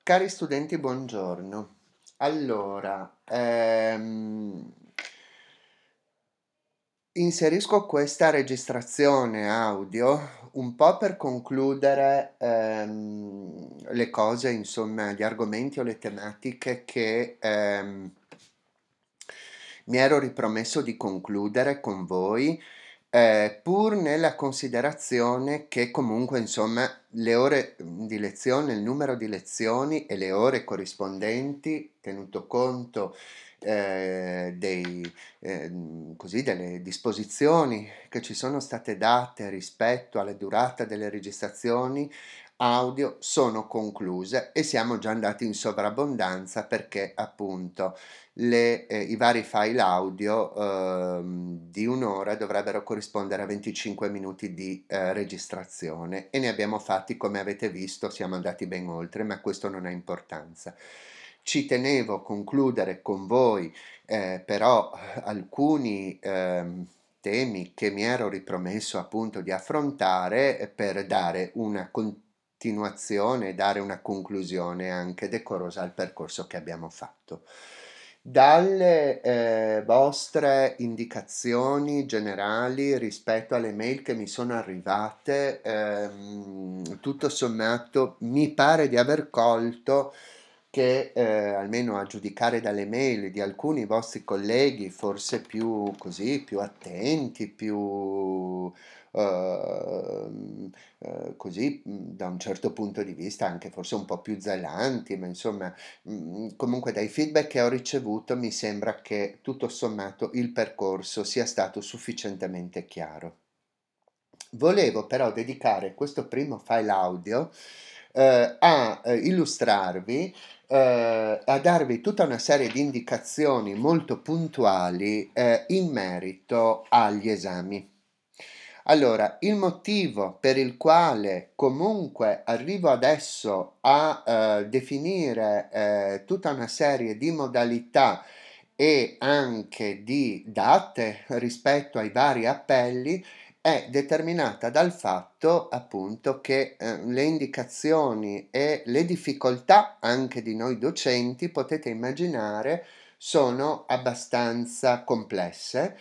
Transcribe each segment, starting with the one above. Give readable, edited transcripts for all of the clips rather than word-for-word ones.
Cari studenti, buongiorno. Allora, inserisco questa registrazione audio un po' per concludere le cose, insomma, gli argomenti o le tematiche che mi ero ripromesso di concludere con voi, pur nella considerazione che comunque, insomma, le ore di lezione, il numero di lezioni e le ore corrispondenti, tenuto conto delle disposizioni che ci sono state date rispetto alla durata delle registrazioni audio, sono concluse e siamo già andati in sovrabbondanza perché appunto i vari file audio di un'ora dovrebbero corrispondere a 25 minuti di registrazione e ne abbiamo fatti, come avete visto, siamo andati ben oltre, ma questo non ha importanza. Ci tenevo a concludere con voi però alcuni temi che mi ero ripromesso appunto di affrontare per dare una continuazione, dare una conclusione anche decorosa al percorso che abbiamo fatto. Dalle vostre indicazioni generali rispetto alle mail che mi sono arrivate, tutto sommato mi pare di aver colto che almeno a giudicare dalle mail di alcuni vostri colleghi, forse più così, più attenti, più così da un certo punto di vista anche forse un po' più zelanti, ma insomma comunque dai feedback che ho ricevuto mi sembra che tutto sommato il percorso sia stato sufficientemente chiaro. Volevo però dedicare questo primo file audio a illustrarvi, a darvi tutta una serie di indicazioni molto puntuali in merito agli esami. Allora, il motivo per il quale comunque arrivo adesso a definire tutta una serie di modalità e anche di date rispetto ai vari appelli è determinata dal fatto appunto che le indicazioni e le difficoltà anche di noi docenti, potete immaginare, sono abbastanza complesse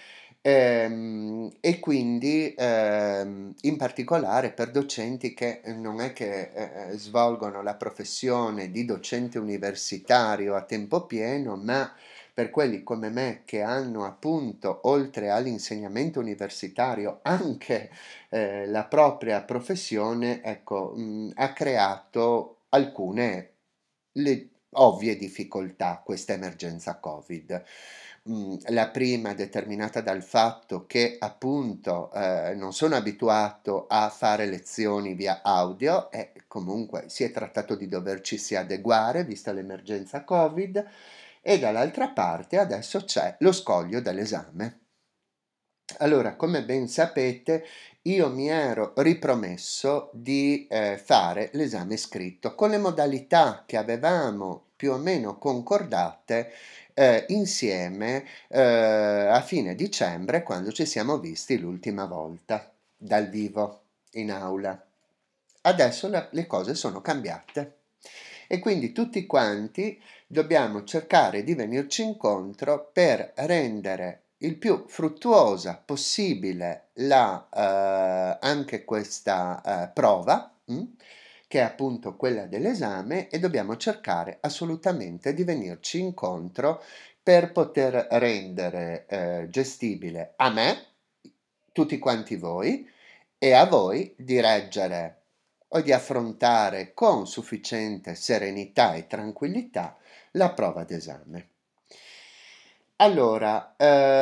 e quindi in particolare per docenti che non è che svolgono la professione di docente universitario a tempo pieno, ma per quelli come me che hanno appunto, oltre all'insegnamento universitario, anche la propria professione, ecco, ha creato alcune ovvie difficoltà questa emergenza Covid. La prima determinata dal fatto che appunto non sono abituato a fare lezioni via audio e comunque si è trattato di doverci adeguare vista l'emergenza Covid, e dall'altra parte adesso c'è lo scoglio dell'esame. Allora, come ben sapete, io mi ero ripromesso di fare l'esame scritto con le modalità che avevamo più o meno concordate insieme a fine dicembre, quando ci siamo visti l'ultima volta dal vivo in aula. Adesso le cose sono cambiate e quindi tutti quanti dobbiamo cercare di venirci incontro per rendere il più fruttuosa possibile anche questa prova, che è appunto quella dell'esame, e dobbiamo cercare assolutamente di venirci incontro per poter rendere gestibile a me, tutti quanti voi, e a voi di reggere o di affrontare con sufficiente serenità e tranquillità la prova d'esame. Allora,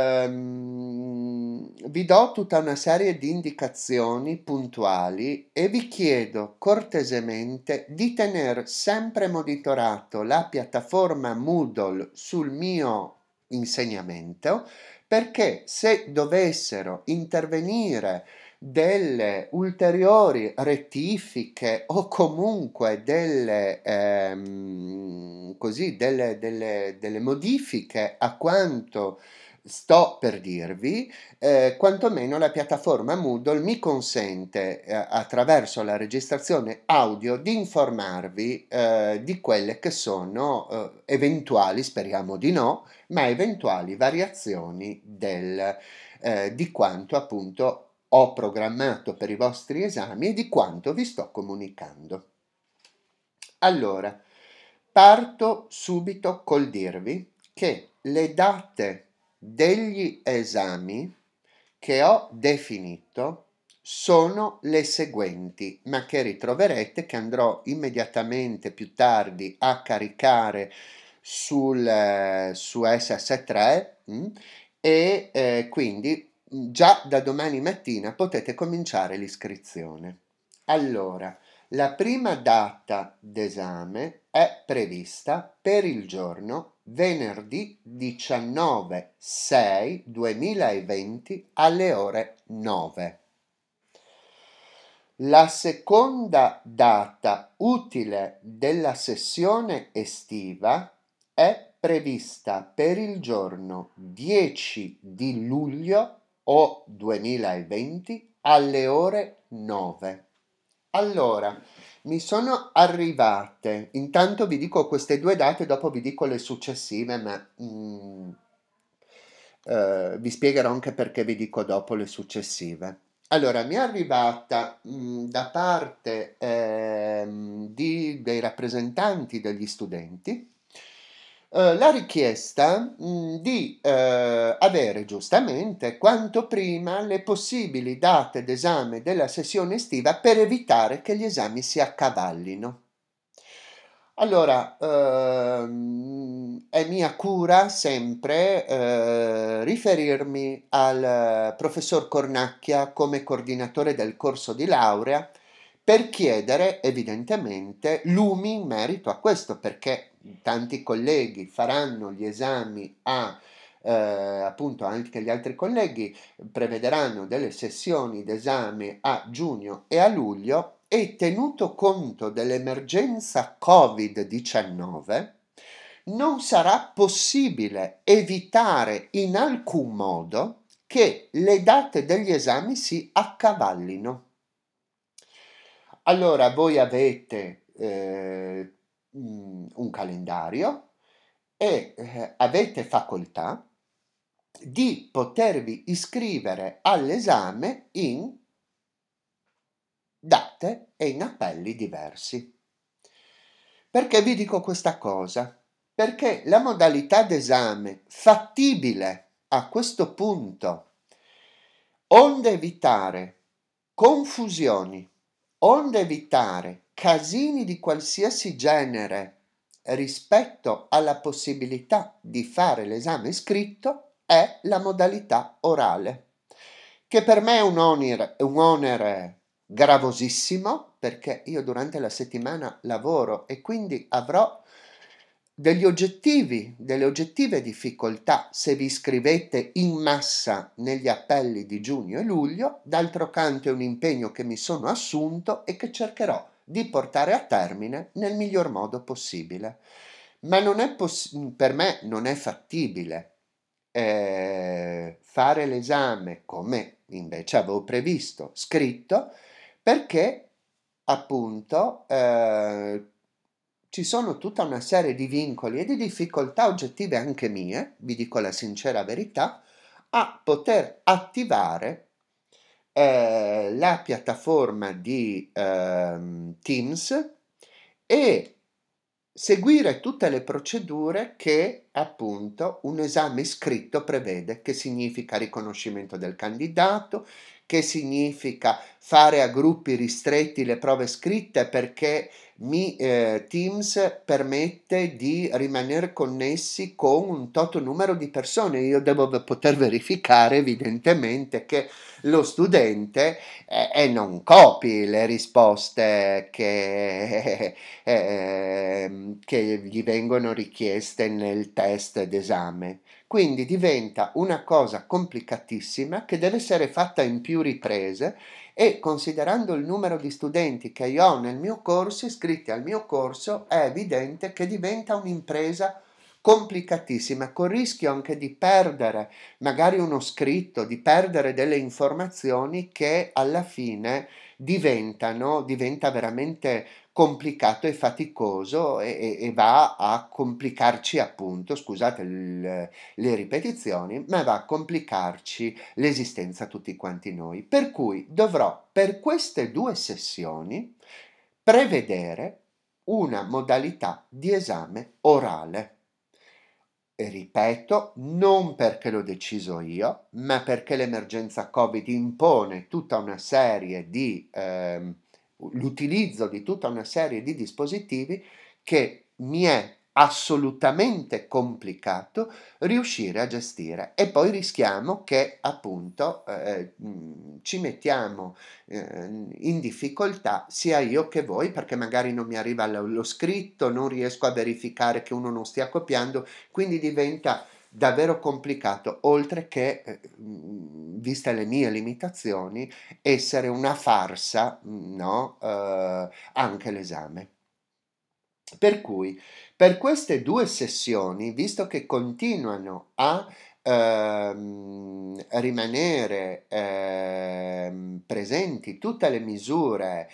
vi do tutta una serie di indicazioni puntuali e vi chiedo cortesemente di tener sempre monitorato la piattaforma Moodle sul mio insegnamento, perché se dovessero intervenire delle ulteriori rettifiche o comunque delle modifiche a quanto sto per dirvi, quantomeno la piattaforma Moodle mi consente, attraverso la registrazione audio, di informarvi, di quelle che sono, eventuali, speriamo di no, ma eventuali variazioni di quanto appunto ho programmato per i vostri esami e di quanto vi sto comunicando. Allora, parto subito col dirvi che le date degli esami che ho definito sono le seguenti, ma che ritroverete, che andrò immediatamente più tardi a caricare su SS3, e quindi già da domani mattina potete cominciare l'iscrizione. Allora, la prima data d'esame è prevista per il giorno venerdì 19/6/2020 alle ore 9. La seconda data utile della sessione estiva è prevista per il giorno 10 di luglio o 2020 alle ore 9. Allora, mi sono arrivate, intanto vi dico queste due date, dopo vi dico le successive, ma vi spiegherò anche perché vi dico dopo le successive. Allora, mi è arrivata da parte dei rappresentanti degli studenti la richiesta di avere giustamente quanto prima le possibili date d'esame della sessione estiva per evitare che gli esami si accavallino. Allora, è mia cura sempre riferirmi al professor Cornacchia come coordinatore del corso di laurea per chiedere evidentemente lumi in merito a questo, perché tanti colleghi faranno gli esami appunto anche gli altri colleghi prevederanno delle sessioni d'esame a giugno e a luglio e tenuto conto dell'emergenza Covid-19 non sarà possibile evitare in alcun modo che le date degli esami si accavallino. Allora voi avete un calendario e avete facoltà di potervi iscrivere all'esame in date e in appelli diversi. Perché vi dico questa cosa? Perché la modalità d'esame fattibile a questo punto, onde evitare confusioni, onde evitare casini di qualsiasi genere rispetto alla possibilità di fare l'esame scritto, è la modalità orale, che per me è un onere gravosissimo, perché io durante la settimana lavoro e quindi avrò delle oggettive difficoltà se vi iscrivete in massa negli appelli di giugno e luglio. D'altro canto è un impegno che mi sono assunto e che cercherò di portare a termine nel miglior modo possibile. Ma non è per me non è fattibile fare l'esame come invece avevo previsto, scritto, perché appunto ci sono tutta una serie di vincoli e di difficoltà oggettive anche mie, vi dico la sincera verità, a poter attivare la piattaforma di Teams e seguire tutte le procedure che appunto un esame scritto prevede, che significa riconoscimento del candidato, che significa fare a gruppi ristretti le prove scritte perché Teams permette di rimanere connessi con un tot numero di persone. Io devo poter verificare evidentemente che lo studente e non copi le risposte che gli vengono richieste nel test d'esame. Quindi diventa una cosa complicatissima che deve essere fatta in più riprese e considerando il numero di studenti che io ho nel mio corso, iscritti al mio corso, è evidente che diventa un'impresa complicatissima, col rischio anche di perdere magari uno scritto, di perdere delle informazioni che alla fine diventa veramente complicato e faticoso e va a complicarci appunto, scusate le ripetizioni, ma va a complicarci l'esistenza a tutti quanti noi. Per cui dovrò per queste 2 sessioni prevedere una modalità di esame orale. E ripeto, non perché l'ho deciso io, ma perché l'emergenza Covid impone tutta una serie di l'utilizzo di tutta una serie di dispositivi che mi è assolutamente complicato riuscire a gestire e poi rischiamo che appunto ci mettiamo in difficoltà sia io che voi perché magari non mi arriva lo scritto, non riesco a verificare che uno non stia copiando, quindi diventa davvero complicato, oltre che, viste le mie limitazioni, essere una farsa, no, anche l'esame. Per cui, per queste 2 sessioni, visto che continuano a rimanere presenti tutte le misure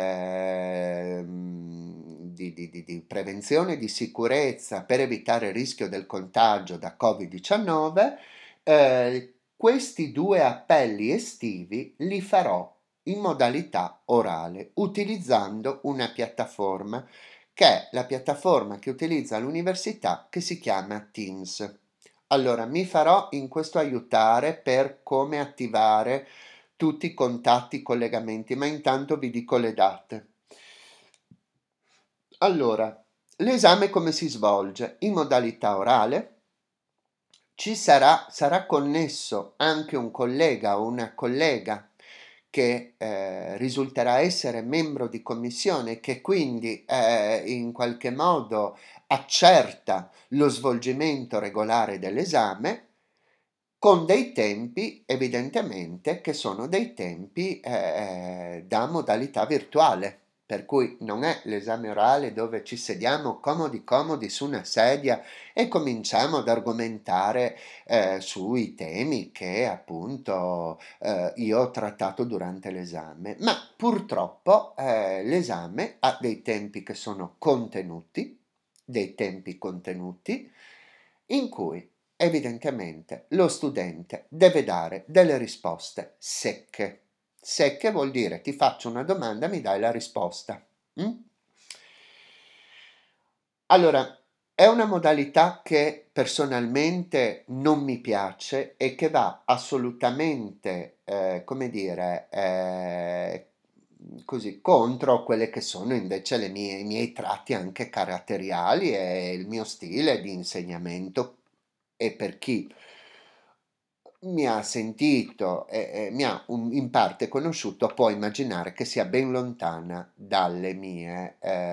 di prevenzione e di sicurezza per evitare il rischio del contagio da Covid-19, questi 2 appelli estivi li farò in modalità orale, utilizzando una piattaforma che è la piattaforma che utilizza l'università che si chiama Teams. Allora, mi farò in questo aiutare per come attivare tutti i contatti, i collegamenti, ma intanto vi dico le date. Allora, l'esame come si svolge? In modalità orale. Sarà connesso anche un collega o una collega che risulterà essere membro di commissione, che quindi in qualche modo accerta lo svolgimento regolare dell'esame, con dei tempi evidentemente che sono dei tempi da modalità virtuale. Per cui non è l'esame orale dove ci sediamo comodi comodi su una sedia e cominciamo ad argomentare sui temi che appunto io ho trattato durante l'esame, ma purtroppo l'esame ha dei tempi che sono contenuti, dei tempi contenuti, in cui evidentemente lo studente deve dare delle risposte secche. Secche vuol dire ti faccio una domanda, mi dai la risposta. Mm? Allora, è una modalità che personalmente non mi piace e che va assolutamente, come dire, così, contro quelle che sono invece i miei tratti anche caratteriali e il mio stile di insegnamento. E per chi mi ha sentito e mi ha in parte conosciuto può immaginare che sia ben lontana dalle mie,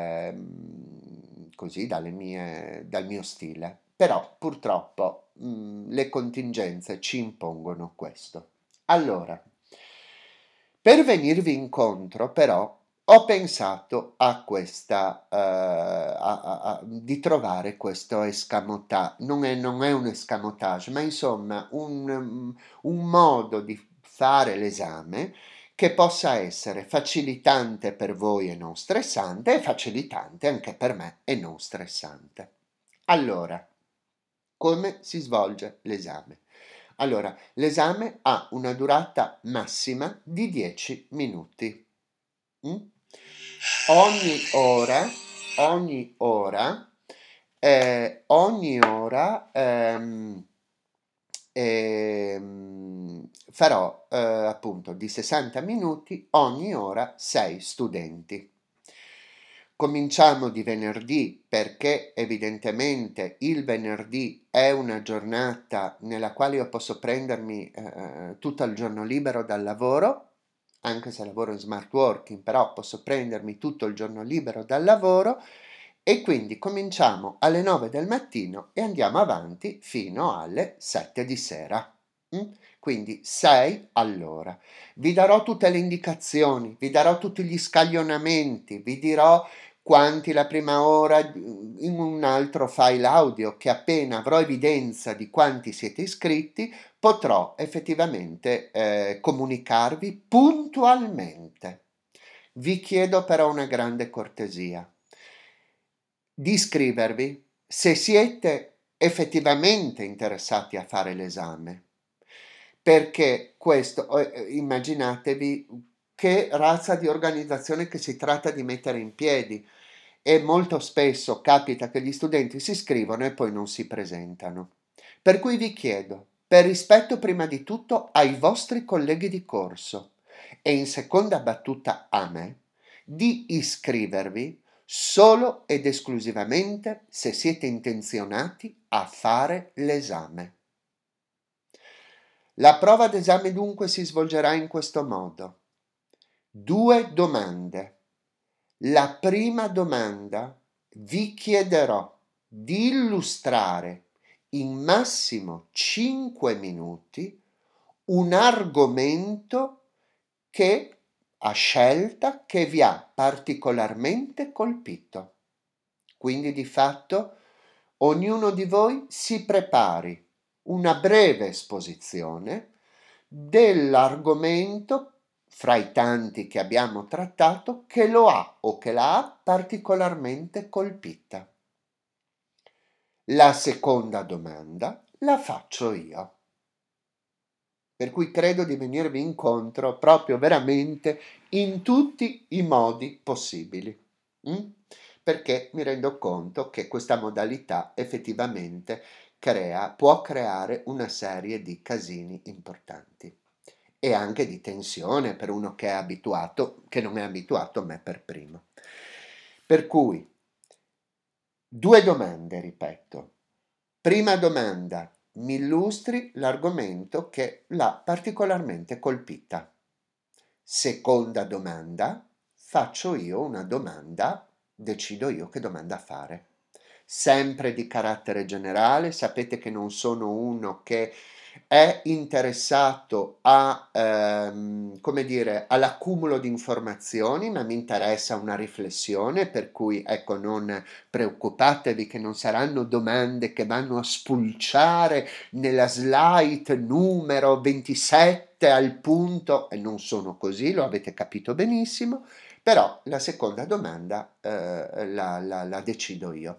così, dal mio stile. Però purtroppo le contingenze ci impongono questo. Allora, per venirvi incontro, però, ho pensato a questa, di trovare questo escamotage, non è un escamotage, ma insomma un modo di fare l'esame che possa essere facilitante per voi e non stressante e facilitante anche per me e non stressante. Allora, come si svolge l'esame? Allora, l'esame ha una durata massima di 10 minuti. Mm? Ogni ora, ogni ora, ogni ora farò appunto di 60 minuti ogni ora 6 studenti. Cominciamo di venerdì perché evidentemente il venerdì è una giornata nella quale io posso prendermi tutto il giorno libero dal lavoro, anche se lavoro in smart working, però posso prendermi tutto il giorno libero dal lavoro e quindi cominciamo alle 9 del mattino e andiamo avanti fino alle 7 di sera. Quindi 6 all'ora. Vi darò tutte le indicazioni, vi darò tutti gli scaglionamenti, vi dirò quanti la prima ora, in un altro file audio che appena avrò evidenza di quanti siete iscritti potrò effettivamente comunicarvi puntualmente. Vi chiedo però una grande cortesia di iscrivervi se siete effettivamente interessati a fare l'esame, perché questo, immaginatevi che razza di organizzazione che si tratta di mettere in piedi, e molto spesso capita che gli studenti si iscrivono e poi non si presentano. Per cui vi chiedo, per rispetto prima di tutto ai vostri colleghi di corso e in seconda battuta a me, di iscrivervi solo ed esclusivamente se siete intenzionati a fare l'esame. La prova d'esame dunque si svolgerà in questo modo. 2 domande. La prima domanda: vi chiederò di illustrare in massimo 5 minuti un argomento che a scelta che vi ha particolarmente colpito. Quindi di fatto ognuno di voi si prepari una breve esposizione dell'argomento fra i tanti che abbiamo trattato che lo ha o che la ha particolarmente colpita. La seconda domanda la faccio io. Per cui credo di venirvi incontro proprio veramente in tutti i modi possibili. Perché mi rendo conto che questa modalità effettivamente può creare una serie di casini importanti e anche di tensione per uno che è abituato, che non è abituato, me per primo. Per cui, 2 domande, ripeto. Prima domanda: mi illustri l'argomento che l'ha particolarmente colpita. Seconda domanda: faccio io una domanda, decido io che domanda fare. Sempre di carattere generale, sapete che non sono uno che è interessato come dire, all'accumulo di informazioni, ma mi interessa una riflessione, per cui ecco, non preoccupatevi che non saranno domande che vanno a spulciare nella slide numero 27 al punto, e non sono così, lo avete capito benissimo, però la seconda domanda la decido io.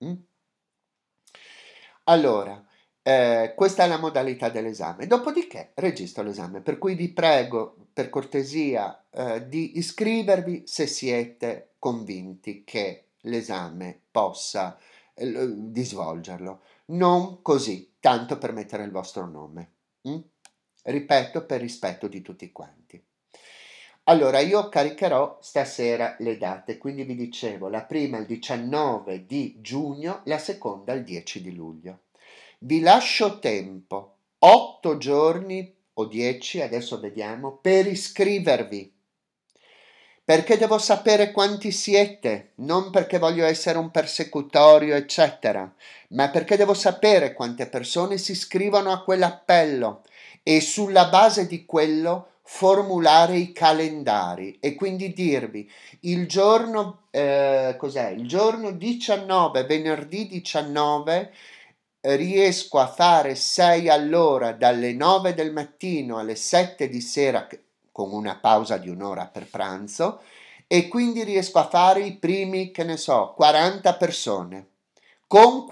Allora, questa è la modalità dell'esame. Dopodiché registro l'esame, per cui vi prego, per cortesia, di iscrivervi se siete convinti che l'esame possa di svolgerlo, non così, tanto per mettere il vostro nome. Ripeto, per rispetto di tutti quanti. Allora, io caricherò stasera le date, quindi vi dicevo, la prima il 19 di giugno, la seconda il 10 di luglio. Vi lascio tempo, 8 giorni o 10, adesso vediamo, per iscrivervi. Perché devo sapere quanti siete, non perché voglio essere un persecutorio, eccetera, ma perché devo sapere quante persone si iscrivono a quell'appello e sulla base di quello formulare i calendari e quindi dirvi il giorno, cos'è? Il giorno 19, venerdì 19, riesco a fare 6 all'ora dalle 9 del mattino alle 7 di sera con una pausa di un'ora per pranzo e quindi riesco a fare i primi, che ne so, 40 persone con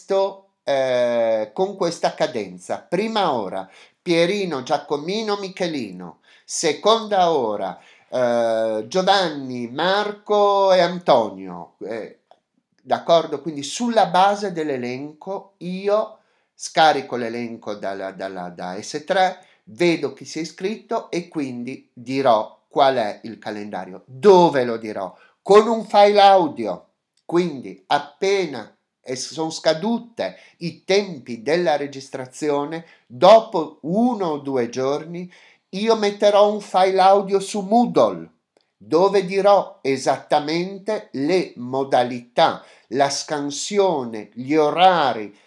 con questa cadenza. Prima ora Pierino, Giacomino, Michelino. Seconda ora Giovanni, Marco e Antonio. D'accordo? Quindi sulla base dell'elenco io scarico l'elenco da S3, vedo chi si è iscritto e quindi dirò qual è il calendario. Dove lo dirò? Con un file audio. Quindi appena sono scadute i tempi della registrazione, dopo 1 o 2 giorni, io metterò un file audio su Moodle dove dirò esattamente le modalità, la scansione, gli orari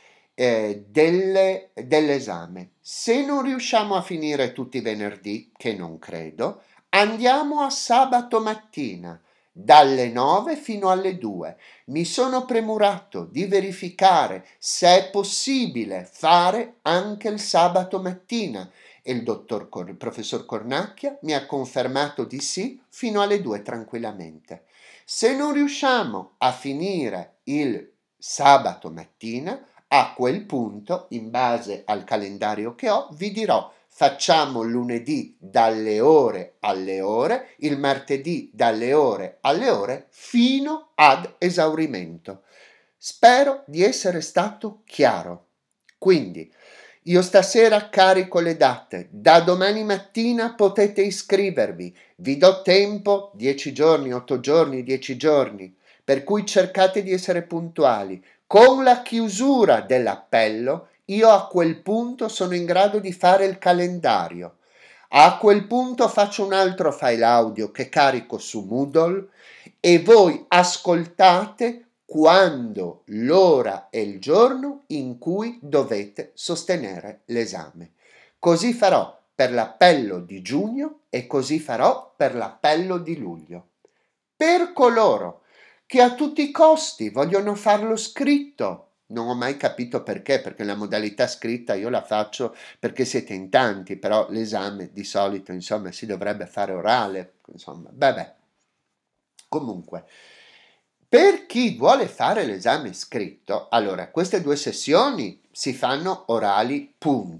dell'esame. Se non riusciamo a finire tutti i venerdì, che non credo, andiamo a sabato mattina dalle 9 fino alle 2. Mi sono premurato di verificare se è possibile fare anche il sabato mattina e il professor Cornacchia mi ha confermato di sì fino alle 2 tranquillamente. Se non riusciamo a finire il sabato mattina, a quel punto, in base al calendario che ho, vi dirò: facciamo lunedì dalle ore alle ore, il martedì dalle ore alle ore, fino ad esaurimento. Spero di essere stato chiaro. Quindi, io stasera carico le date, da domani mattina potete iscrivervi, vi do tempo 10 giorni, 8 giorni, 10 giorni, per cui cercate di essere puntuali. Con la chiusura dell'appello, io a quel punto sono in grado di fare il calendario. A quel punto faccio un altro file audio che carico su Moodle e voi ascoltate quando, l'ora e il giorno in cui dovete sostenere l'esame. Così farò per l'appello di giugno e così farò per l'appello di luglio. Per coloro che a tutti i costi vogliono farlo scritto, non ho mai capito perché la modalità scritta io la faccio perché siete in tanti, però l'esame di solito, insomma, si dovrebbe fare orale, insomma, vabbè. Comunque, per chi vuole fare l'esame scritto, allora, queste 2 sessioni si fanno orali,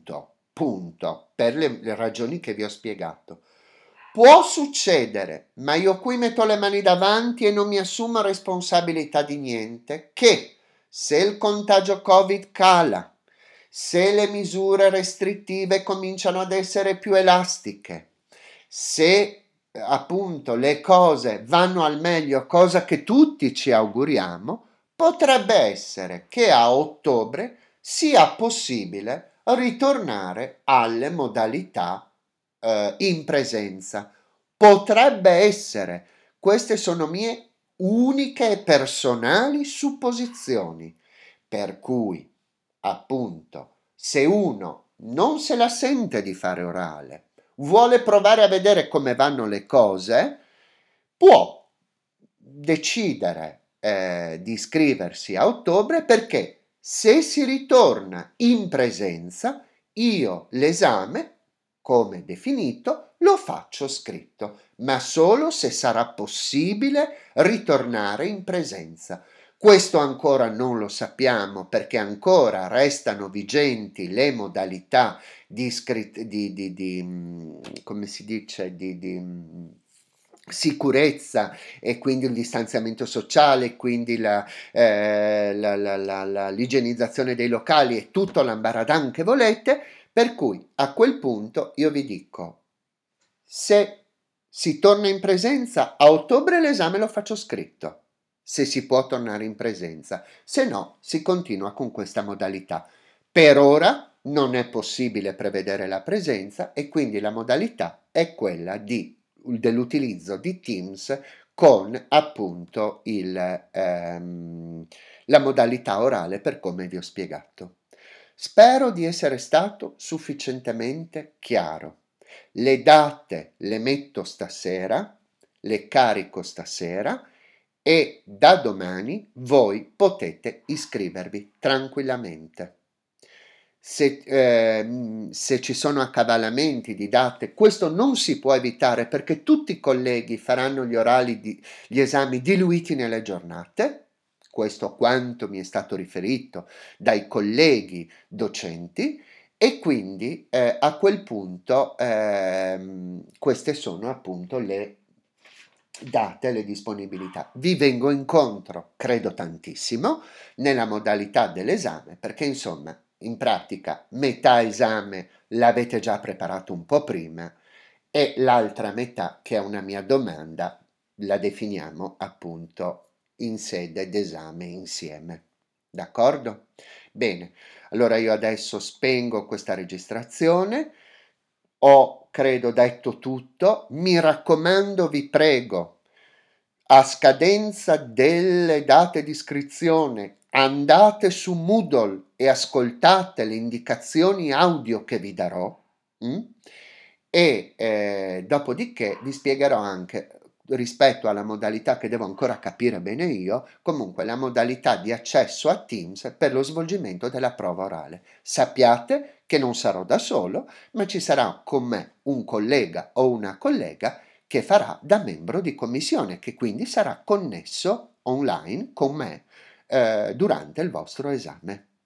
punto, per le ragioni che vi ho spiegato. Può succedere, ma io qui metto le mani davanti e non mi assumo responsabilità di niente, che se il contagio Covid cala, se le misure restrittive cominciano ad essere più elastiche, se appunto le cose vanno al meglio, cosa che tutti ci auguriamo, potrebbe essere che a ottobre sia possibile ritornare alle modalità in presenza. Potrebbe essere, queste sono mie uniche e personali supposizioni, per cui appunto se uno non se la sente di fare orale, vuole provare a vedere come vanno le cose, può decidere di iscriversi a ottobre, perché se si ritorna in presenza, io l'esame, come definito, lo faccio scritto, ma solo se sarà possibile ritornare in presenza. Questo ancora non lo sappiamo, perché ancora restano vigenti le modalità come si dice, sicurezza, e quindi il distanziamento sociale, quindi l'igienizzazione dei locali e tutto l'ambaradan che volete, per cui a quel punto io vi dico: se si torna in presenza a ottobre, l'esame lo faccio scritto, se si può tornare in presenza, se no si continua con questa modalità. Per ora non è possibile prevedere la presenza e quindi la modalità è quella dell'utilizzo di Teams con appunto la modalità orale, per come vi ho spiegato. Spero di essere stato sufficientemente chiaro. Le date le metto stasera, le carico stasera e da domani voi potete iscrivervi tranquillamente. Se ci sono accavallamenti di date, questo non si può evitare, perché tutti i colleghi faranno gli esami diluiti nelle giornate, questo quanto mi è stato riferito dai colleghi docenti, e quindi a quel punto queste sono appunto le date, le disponibilità. Vi vengo incontro, credo tantissimo, nella modalità dell'esame, perché insomma in pratica metà esame l'avete già preparato un po' prima e l'altra metà, che è una mia domanda, la definiamo appunto in sede d'esame insieme. D'accordo? Bene, allora io adesso spengo questa registrazione. Ho, credo, detto tutto. Mi raccomando, vi prego, a scadenza delle date di iscrizione, andate su Moodle e ascoltate le indicazioni audio che vi darò, e dopodiché vi spiegherò anche rispetto alla modalità che devo ancora capire bene io, comunque la modalità di accesso a Teams per lo svolgimento della prova orale. Sappiate che non sarò da solo, ma ci sarà con me un collega o una collega che farà da membro di commissione, che quindi sarà connesso online con me durante il vostro esame.